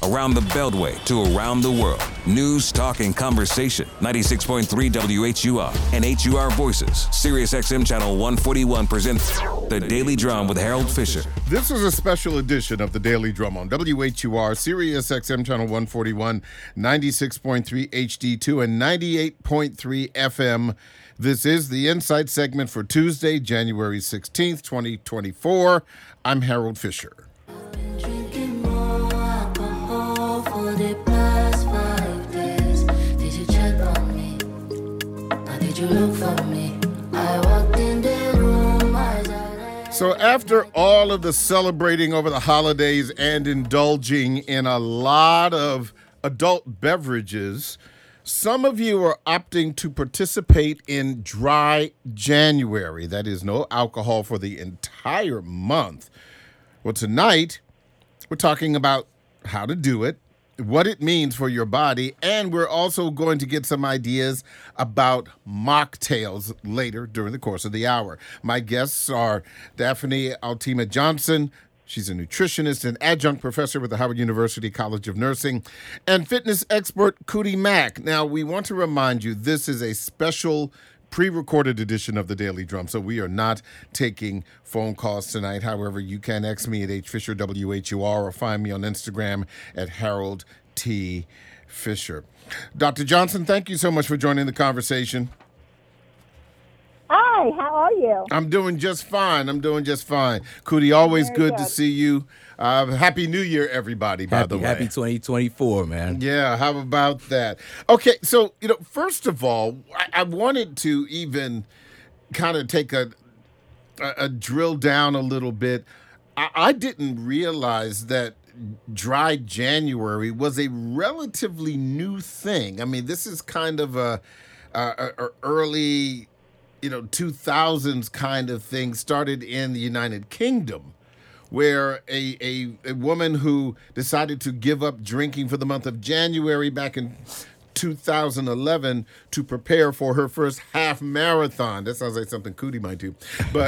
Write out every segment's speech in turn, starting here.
Around the Beltway to around the world. News, talk, and conversation. 96.3 WHUR and HUR Voices. SiriusXM Channel 141 presents The Daily Drum with Harold Fisher. This is a special edition of The Daily Drum on WHUR, SiriusXM Channel 141, 96.3 HD2, and 98.3 FM. This is the Insight segment for Tuesday, January 16th, 2024. I'm Harold Fisher. So after all of the celebrating over the holidays and indulging in a lot of adult beverages, some of you are opting to participate in Dry January. That is no alcohol for the entire month. Well, tonight, we're talking about how to do it, what it means for your body, and we're also going to get some ideas about mocktails later during the course of the hour. My guests are Daphne Altima Johnson. She's a nutritionist and adjunct professor with the Howard University College of Nursing, and fitness expert Cootie Mack. Now, we want to remind you this is a special pre-recorded edition of The Daily Drum, so we are not taking phone calls tonight. However, you can X me at HFisherWHUR or find me on Instagram at Harold T. Fisher. Dr. Johnson, thank you so much for joining the conversation. Hi, how are you? I'm doing just fine. Cootie, always good to see you. Happy New Year, everybody, by the way. Happy 2024, man. Yeah, how about that? Okay, so, first of all, I wanted to even kind of take a drill down a little bit. I didn't realize that Dry January was a relatively new thing. I mean, this is kind of a early 2000s kind of thing, started in the United Kingdom, where a woman who decided to give up drinking for the month of January back in 2011 to prepare for her first half marathon. That sounds like something Cootie might do. But,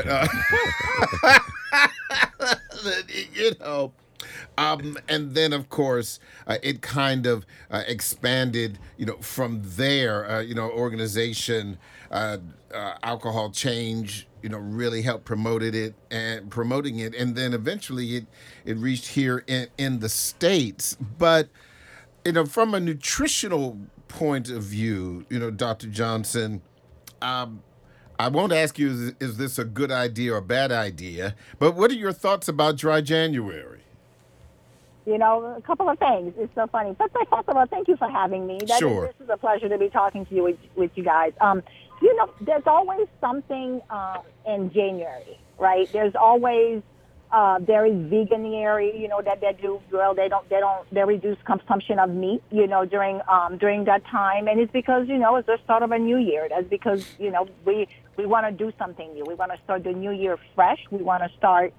and then, of course, it kind of expanded, from there, organization, Alcohol Change, really helped promoting it. And then eventually it reached here in the States. But, from a nutritional point of view, Dr. Johnson, I won't ask you, is this a good idea or a bad idea? But what are your thoughts about Dry January? A couple of things. It's so funny. But first of all, thank you for having me. Sure. This is a pleasure to be talking to you with you guys. There's always something in January, right? There's always there is veganuary, that they do. Well, they reduce consumption of meat, during that time, and it's because it's the start of a new year. That's because we want to do something new. We want to start the new year fresh. We want to start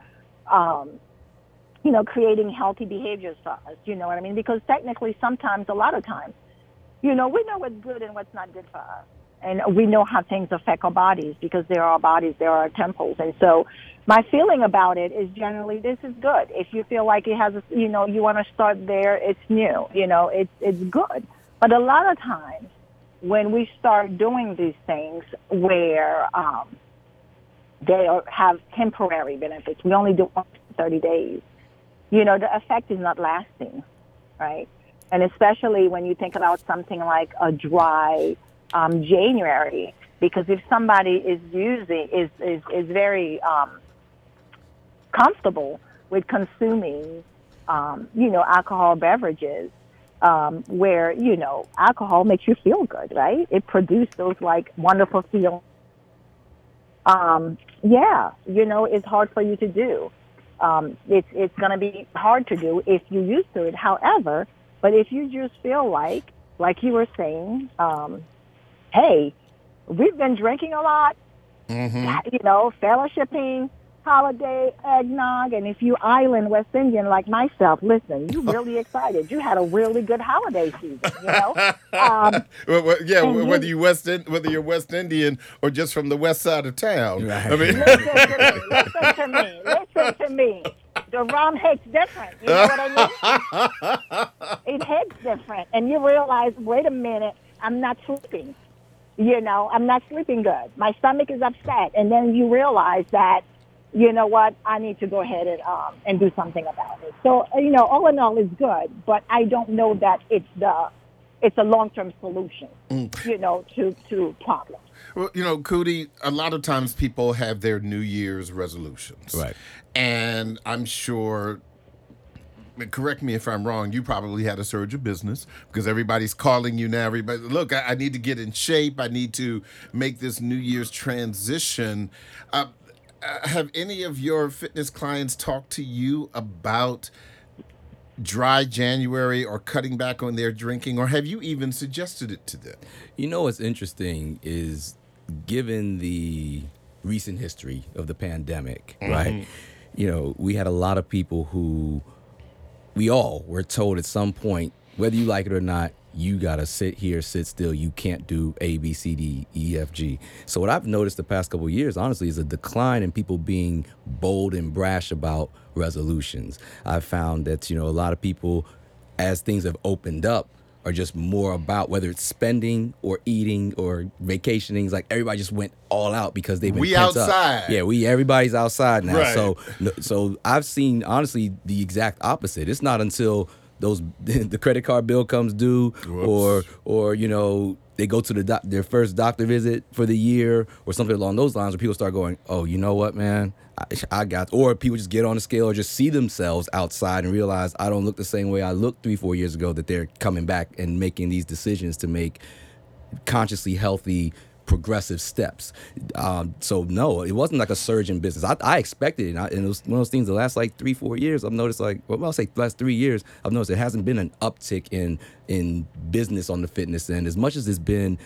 creating healthy behaviors for us. You know what I mean? Because technically, a lot of times, we know what's good and what's not good for us. And we know how things affect our bodies because they're our bodies, they're our temples. And so my feeling about it is generally this is good. If you feel like it has, you want to start there, it's new, it's good. But a lot of times when we start doing these things where they have temporary benefits, we only do it for 30 days, the effect is not lasting, right? And especially when you think about something like a dry January, because if somebody is very comfortable with consuming, alcohol beverages, where, alcohol makes you feel good, right? It produces those wonderful feelings. It's hard for you to do. It's going to be hard to do if you're used to it. However, but if you just feel like you were saying, hey, we've been drinking a lot, fellowshipping, holiday eggnog, and if you island West Indian like myself, listen, you really excited. You had a really good holiday season, whether you're West Indian or just from the west side of town. Right. I mean, listen to me. The rum hits different. You know what I mean? it hits different. And you realize, wait a minute, I'm not sleeping. I'm not sleeping good. My stomach is upset. And then you realize that, you know what, I need to go ahead and do something about it. So, all in all, it's good, but I don't know that it's a long-term solution, to problems. Well, Cootie, a lot of times people have their New Year's resolutions. Right. And I'm sure, correct me if I'm wrong, you probably had a surge of business because everybody's calling you now. Everybody, look, I need to get in shape. I need to make this New Year's transition. Have any of your fitness clients talked to you about dry January or cutting back on their drinking, or have you even suggested it to them? What's interesting is, given the recent history of the pandemic, right? We had a lot of people who we all were told at some point, whether you like it or not, you gotta sit still. You can't do A, B, C, D, E, F, G. So what I've noticed the past couple of years, honestly, is a decline in people being bold and brash about resolutions. I've found that, a lot of people, as things have opened up, are just more about whether it's spending or eating or vacationing. It's like everybody just went all out because they've been pent outside. Up. Yeah, everybody's outside now. Right. So I've seen, honestly, the exact opposite. It's not until the credit card bill comes due, or they go to their first doctor visit for the year or something along those lines, where people start going, oh, you know what, man, or people just get on the scale or just see themselves outside and realize I don't look the same way I looked 3-4 years ago, that they're coming back and making these decisions to make consciously healthy progressive steps. So no, it wasn't like a surge in business. I expected it, and it was one of those things. The last 3-4 years, I've noticed I'll say the last 3 years, I've noticed there hasn't been an uptick in business on the fitness end, as much as it's been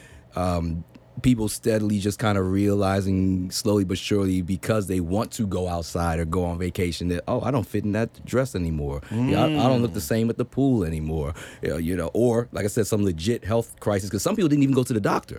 people steadily just kind of realizing slowly but surely, because they want to go outside or go on vacation, that, I don't fit in that dress anymore. I don't look the same at the pool anymore. Or like I said, some legit health crisis, because some people didn't even go to the doctor.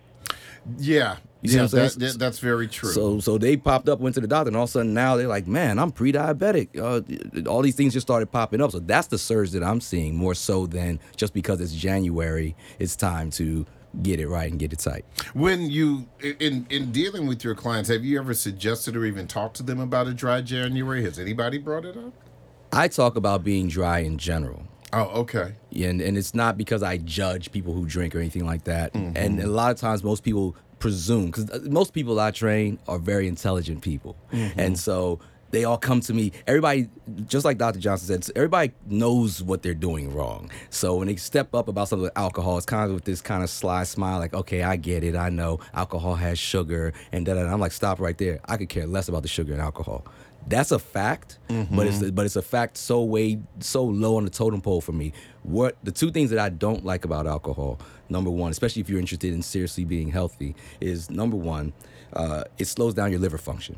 Yeah, that's very true. So they popped up, went to the doctor, and all of a sudden now they're like, man, I'm pre-diabetic. All these things just started popping up. So that's the surge that I'm seeing, more so than just because it's January, it's time to get it right and get it tight. When you, in dealing with your clients, have you ever suggested or even talked to them about a dry January? Has anybody brought it up? I talk about being dry in general. Oh, okay. And it's not because I judge people who drink or anything like that. Mm-hmm. And a lot of times most people presume, because most people I train are very intelligent people. Mm-hmm. And so they all come to me. Everybody, just like Dr. Johnson said, everybody knows what they're doing wrong. So when they step up about something like alcohol, it's kind of with this kind of sly smile, like, okay, I get it. I know alcohol has sugar and da-da-da. I'm like, stop right there. I could care less about the sugar and alcohol. That's a fact, mm-hmm. but it's a fact so low on the totem pole for me. What the two things that I don't like about alcohol, number one, especially if you're interested in seriously being healthy, is number one, it slows down your liver function.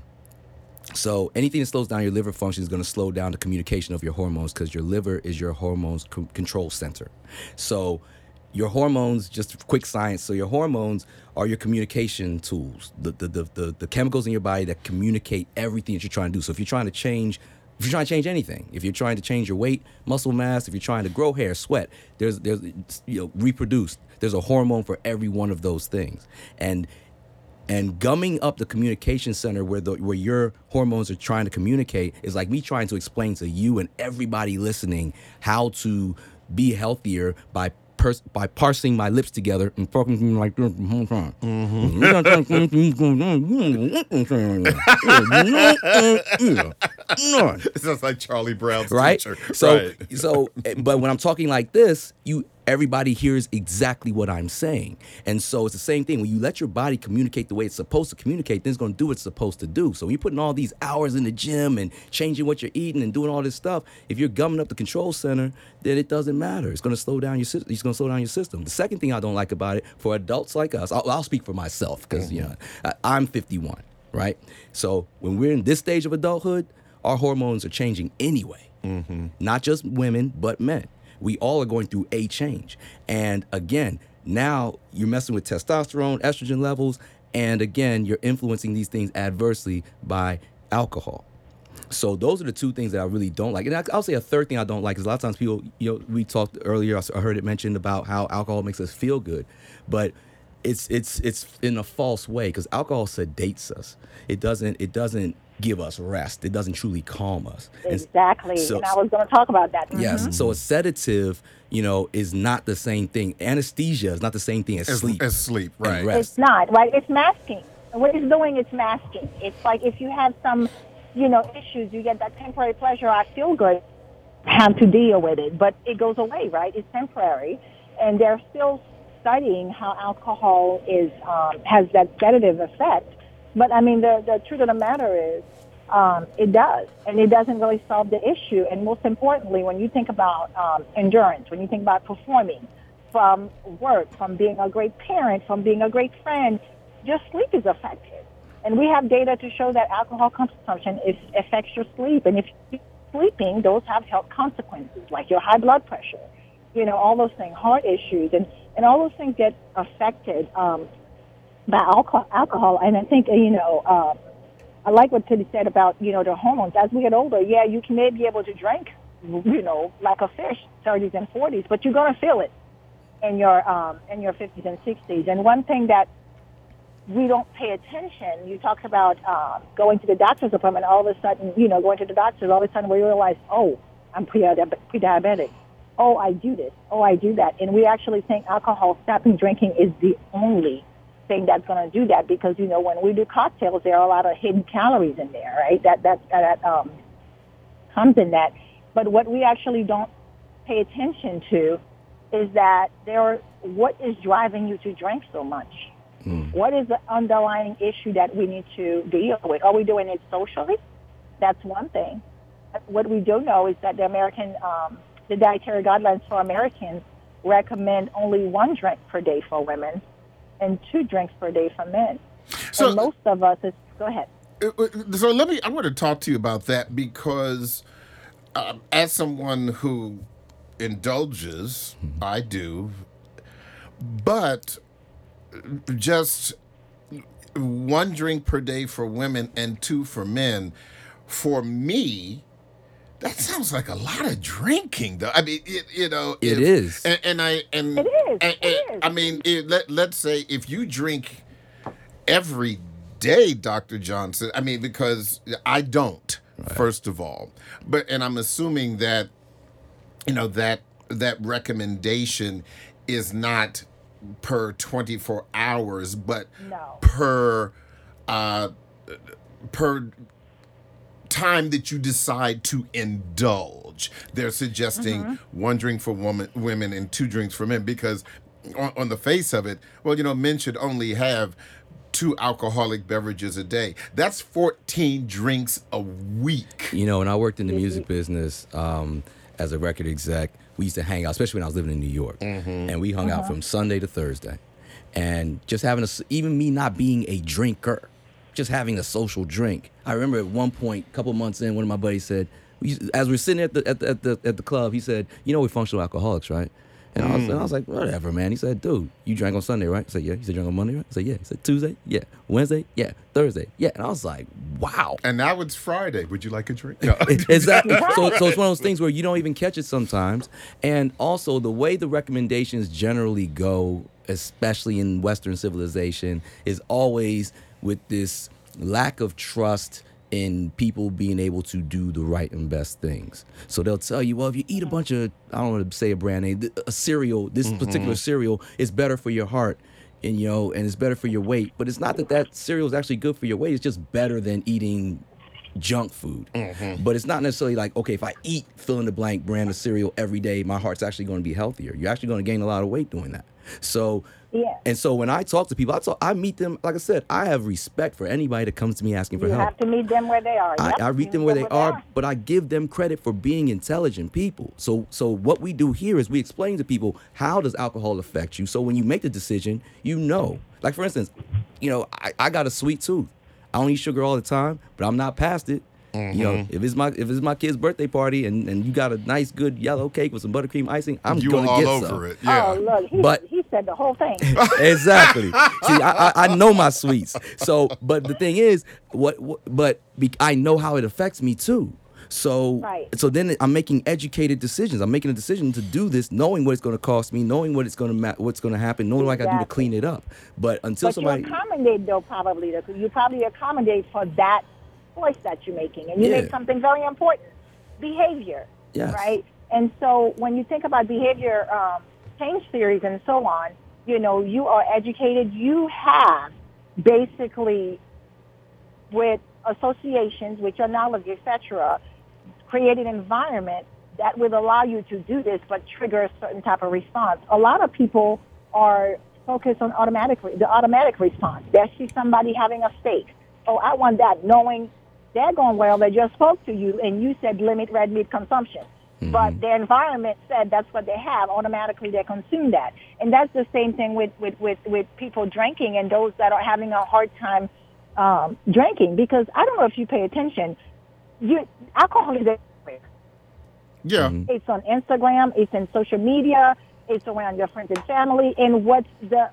So anything that slows down your liver function is going to slow down the communication of your hormones, because your liver is your hormones control center. So your hormones, just quick science, so your hormones are your communication tools, the chemicals in your body that communicate everything that you're trying to do. So if you're trying to change anything, if you're trying to change your weight, muscle mass, if you're trying to grow hair, sweat, there's reproduce, there's a hormone for every one of those things. And gumming up the communication center where your hormones are trying to communicate is like me trying to explain to you and everybody listening how to be healthier by parsing my lips together and talking like this the whole time. It sounds like Charlie Brown's right? teacher. So, but when I'm talking like this, everybody hears exactly what I'm saying. And so it's the same thing. When you let your body communicate the way it's supposed to communicate, then it's going to do what it's supposed to do. So when you're putting all these hours in the gym and changing what you're eating and doing all this stuff, if you're gumming up the control center, then it doesn't matter. It's going to slow down your system. It's going to slow down your system. The second thing I don't like about it, for adults like us, I'll speak for myself, because I'm 51, right? So when we're in this stage of adulthood, our hormones are changing anyway. Mm-hmm. Not just women, but men. We all are going through a change. And again, now you're messing with testosterone, estrogen levels, and again, you're influencing these things adversely by alcohol. So those are the two things that I really don't like. And I'll say a third thing I don't like is a lot of times people, we talked earlier, I heard it mentioned about how alcohol makes us feel good, but it's in a false way, because alcohol sedates us. It doesn't give us rest. It doesn't truly calm us. Exactly. And I was going to talk about that. Yes. So a sedative, is not the same thing. Anesthesia is not the same thing as sleep. As sleep, right. And rest. It's not, right? It's masking. What it's doing, it's masking. It's like if you have some, issues, you get that temporary pleasure, I feel good, have to deal with it. But it goes away, right? It's temporary. And they're still studying how alcohol has that sedative effect. But, I mean, the truth of the matter is it does. And it doesn't really solve the issue. And most importantly, when you think about endurance, when you think about performing from work, from being a great parent, from being a great friend, just sleep is affected. And we have data to show that alcohol consumption affects your sleep. And if you're sleeping, those have health consequences, like your high blood pressure, all those things, heart issues, and all those things get affected by alcohol. And I think, I like what Tilly said about, the hormones. As we get older, you may be able to drink, like a fish, 30s and 40s, but you're going to feel it in your 50s and 60s. And one thing that we don't pay attention. You talked about going to the doctor's appointment. All of a sudden, going to the doctor, all of a sudden we realize, oh, I'm pre-diabetic. Oh, I do this. Oh, I do that. And we actually think alcohol, stopping drinking, is the only thing that's going to do that, because, when we do cocktails, there are a lot of hidden calories in there, right? That comes in that. But what we actually don't pay attention to is that what is driving you to drink so much? What is the underlying issue that we need to deal with? Are we doing it socially? That's one thing. What we do know is that the dietary guidelines for Americans recommend only 1 drink per day for women and 2 drinks per day for men. So, and most of us go ahead. So I want to talk to you about that, because as someone who indulges, I do, but just 1 drink per day for women and 2 for men. For me, that sounds like a lot of drinking, though. I mean, it is. I mean, let's say if you drink every day, Dr. Johnson. I mean, because I don't, first of all, and I'm assuming that, that recommendation is not per 24 hours, but per time that you decide to indulge. They're suggesting 1 drink for women and 2 drinks for men, because on the face of it, men should only have 2 alcoholic beverages a day. That's 14 drinks a week. When I worked in the music business as a record exec, we used to hang out, especially when I was living in New York. And we hung out from Sunday to Thursday. And just having even me not being a drinker, just having a social drink. I remember at one point, a couple months in, one of my buddies said, as we were sitting at the club, he said, we're functional alcoholics, right? And I was like, whatever, man. He said, dude, you drank on Sunday, right? I said, yeah. He said, drank on Monday, right? I said, yeah. He said, Tuesday? Yeah. Wednesday? Yeah. Thursday? Yeah. And I was like, wow. And now it's Friday. Would you like a drink? Exactly. So it's one of those things where you don't even catch it sometimes. And also the way the recommendations generally go, especially in Western civilization, is always with this lack of trust in people being able to do the right and best things. So they'll tell you, well, if you eat a bunch of, I don't want to say a brand name, a cereal, this particular cereal is better for your heart, and and it's better for your weight. But it's not that cereal is actually good for your weight. It's just better than eating junk food. But it's not necessarily like, okay, if I eat fill in the blank brand of cereal every day, my heart's actually going to be healthier. You're actually going to gain a lot of weight doing that. So and so when I talk to people, I meet them, like I said, I have respect for anybody that comes to me asking for help. You have to meet them where they are. I meet them where they are, but I give them credit for being intelligent people. So what we do here is we explain to people, how does alcohol affect you? So when you make the decision, like for instance, I got a sweet tooth. I don't eat sugar all the time, but I'm not past it. You know, if it's my kid's birthday party and you got a nice good yellow cake with some buttercream icing, I'm gonna all get over some. it. Yeah. Oh, look, he said the whole thing. Exactly. See, I know my sweets. So, but the thing is, I know how it affects me too. So, Right. so then I'm making educated decisions. I'm making a decision to do this, knowing what it's going to cost me, knowing what's going to happen, knowing what I got to do to Exactly. clean it up. But until But somebody, you accommodate, though, probably. You probably accommodate for that choice that you're making. And you Yeah. make something very important, behavior, Yes. right? And so when you think about behavior change theories and so on, you know, you are educated. You have basically, with associations, with your knowledge, etc., create an environment that will allow you to do this, but trigger a certain type of response. A lot of people are focused on the automatic response. They see somebody having a steak. Oh, I want that, knowing they're going, well, they just spoke to you, and you said limit red meat consumption. But their environment said that's what they have. Automatically, they consume that. And that's the same thing with people drinking and those that are having a hard time drinking. Because I don't know if you pay attention, alcohol is everywhere. Yeah. It's on Instagram. It's in social media. It's around your friends and family. And what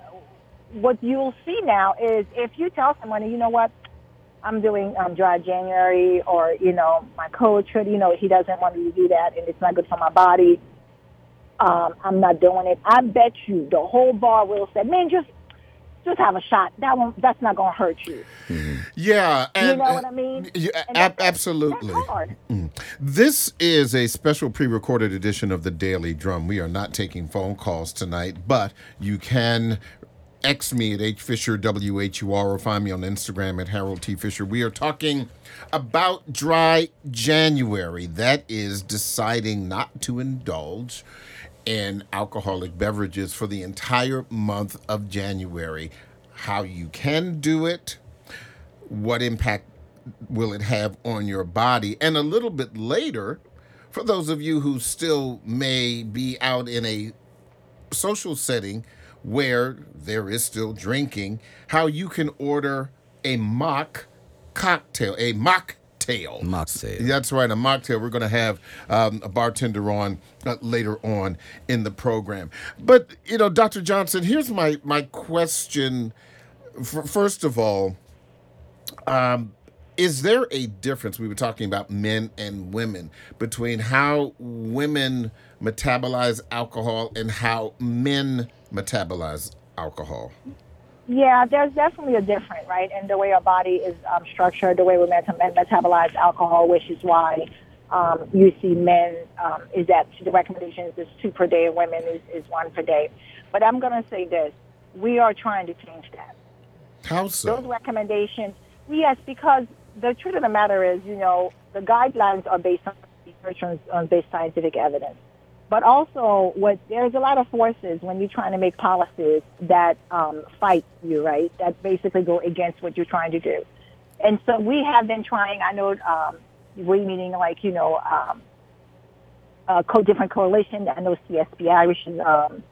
you'll see now is if you tell someone, you know what, I'm doing dry January, or, you know, my coach, you know, he doesn't want me to do that, and it's not good for my body. I'm not doing it. I bet you the whole bar will say, man, just have a shot. That's not going to hurt you. Yeah. And, you know what I mean? Absolutely. That's hard. This is a special pre-recorded edition of the Daily Drum. We are not taking phone calls tonight, but you can X me at HFisherWHUR or find me on Instagram at Harold T. Fisher. We are talking about dry January. That is deciding not to indulge in alcoholic beverages for the entire month of January. How you can do it, what impact will it have on your body, and a little bit later, for those of you who still may be out in a social setting where there is still drinking, how you can order a mock cocktail, a mocktail. Mocktail. That's right, a mocktail. We're going to have a bartender on later on in the program. But, you know, Dr. Johnson, here's my question. First of all, is there a difference, we were talking about men and women, between how women metabolize alcohol and how men metabolize alcohol? Yeah, there's definitely a difference, right, in the way our body is structured, the way we metabolize alcohol, which is why you see men, is that the recommendation is 2 per day, and women is 1 per day. But I'm going to say this. We are trying to change that. How so? Those recommendations, yes, because the truth of the matter is, you know, the guidelines are based on research on based scientific evidence. But also, there's a lot of forces when you're trying to make policies that fight you, right? That basically go against what you're trying to do. And so we have been trying. I know we're meeting, like, you know, different coalition. I know CSPI, which is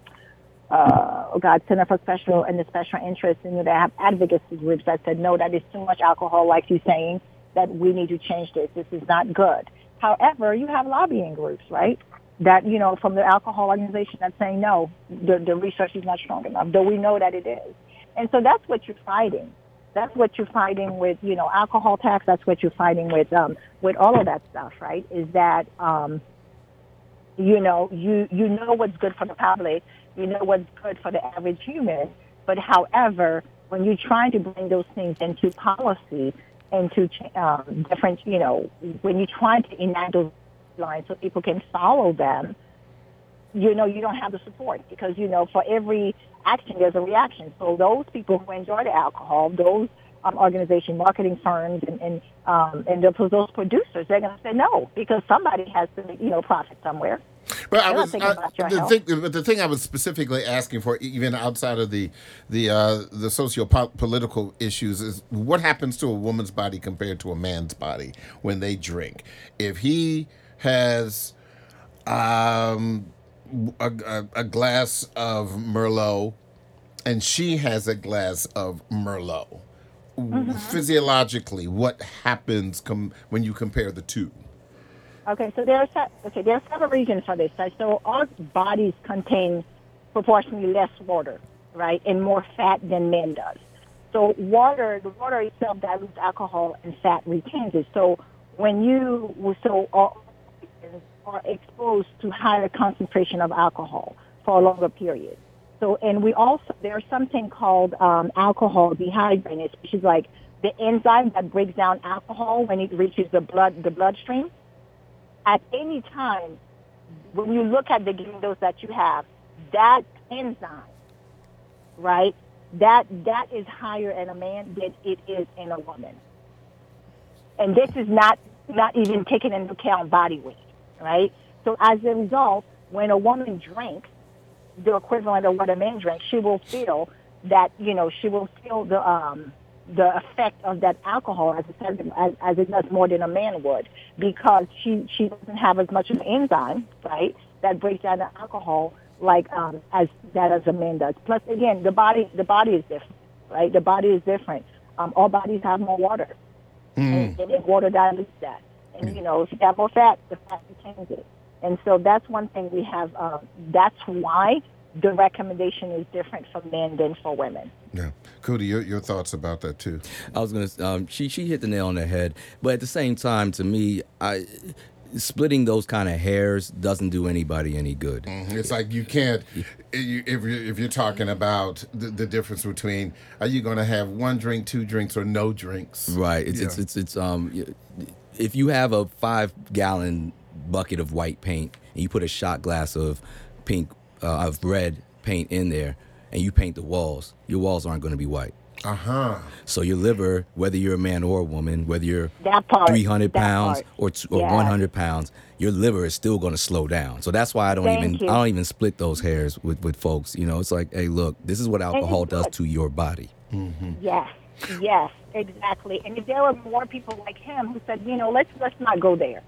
Center for Special and the Special Interest, and they have advocacy groups that said, no, that is too much alcohol, like you're saying, that we need to change this. This is not good. However, you have lobbying groups, right? That, you know, from the alcohol organization that's saying, no, the research is not strong enough, though we know that it is. And so that's what you're fighting. That's what you're fighting with, you know, alcohol tax. That's what you're fighting with all of that stuff, right? Is that, you know, you know what's good for the public. You know what's good for the average human. But however, when you're trying to bring those things into policy, into different, you know, when you're trying to enact those lines so people can follow them, you know, you don't have the support because, you know, for every action, there's a reaction. So those people who enjoy the alcohol, those organization, marketing firms, and those producers, they're going to say no because somebody has to, you know, profit somewhere. But the thing I was specifically asking for, even outside of the socio-political issues, is what happens to a woman's body compared to a man's body when they drink. If he has a glass of Merlot and she has a glass of Merlot, physiologically, what happens when you compare the two? Okay, so there are several reasons for this. Right? So our bodies contain proportionally less water, right, and more fat than men does. So the water itself dilutes alcohol and fat retains it. So when you are exposed to higher concentration of alcohol for a longer period. So, and there's something called alcohol dehydrogenase, which is like the enzyme that breaks down alcohol when it reaches the bloodstream. At any time, when you look at the giving dose that you have, that enzyme, right, that is higher in a man than it is in a woman. And this is not even taking into account body weight, right? So as a result, when a woman drinks the equivalent of what a man drinks, she will feel that, she will feel the effect of that alcohol as it does more than a man would, because she doesn't have as much of an enzyme, right, that breaks down the alcohol like as a man does. Plus, again, the body is different, right? The body is different. All bodies have more water, and water dilutes that. And if you have more fat, the fat retains it. And so that's one thing we have. That's why the recommendation is different for men than for women. Yeah, Cody, your thoughts about that too? I was gonna. She hit the nail on the head, but at the same time, to me, splitting those kind of hairs doesn't do anybody any good. It's like you can't. If you're talking about the difference between, are you going to have one drink, two drinks, or no drinks? Right. It's if you have a 5-gallon bucket of white paint and you put a shot glass of of red paint in there and you paint the walls, your walls aren't going to be white. So your liver, whether you're a man or a woman, whether you're 300 pounds or 100 pounds, your liver is still going to slow down. So that's why I don't even split those hairs with folks. It's like, hey, look, this is what alcohol does to your body. Yes, exactly. And if there were more people like him who said, let's not go there.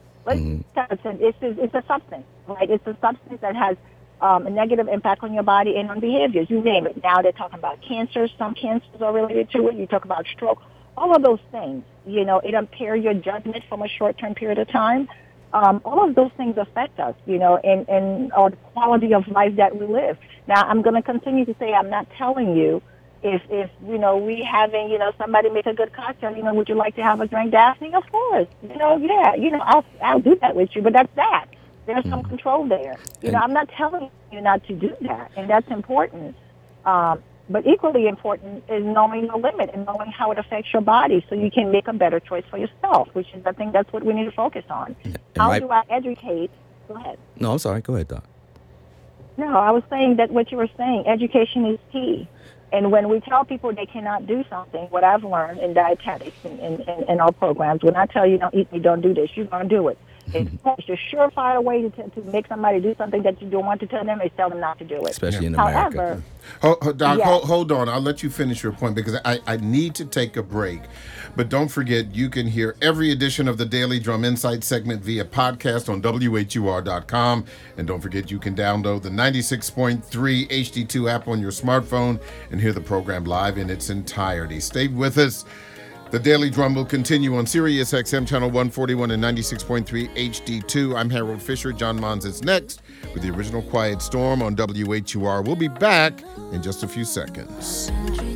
It's a substance, right? It's a substance that has a negative impact on your body and on behaviors. You name it. Now they're talking about cancer. Some cancers are related to it. You talk about stroke. All of those things, it impairs your judgment from a short-term period of time. All of those things affect us, and the quality of life that we live. Now, I'm going to continue to say I'm not telling you if we having, somebody make a good cocktail, would you like to have a drink, Daphne? Of course. I'll do that with you, but that's that. There's some control there. I'm not telling you not to do that, and that's important. But equally important is knowing the limit and knowing how it affects your body so you can make a better choice for yourself, which is, I think that's what we need to focus on. How do I educate? Go ahead. No, I'm sorry. Go ahead, Doc. No, I was saying that what you were saying, education is key. And when we tell people they cannot do something, what I've learned in dietetics and in our programs, when I tell you don't eat me, don't do this, you're going to do it. It's a surefire way to make somebody do something that you don't want to tell them is tell them not to do it. Especially in America. However, Doc, hold on. I'll let you finish your point because I need to take a break. But don't forget, you can hear every edition of the Daily Drum Insight segment via podcast on WHUR.com. And don't forget, you can download the 96.3 HD2 app on your smartphone and hear the program live in its entirety. Stay with us. The Daily Drum will continue on Sirius XM Channel 141 and 96.3 HD2. I'm Harold Fisher. John Mons is next with the original Quiet Storm on WHUR. We'll be back in just a few seconds.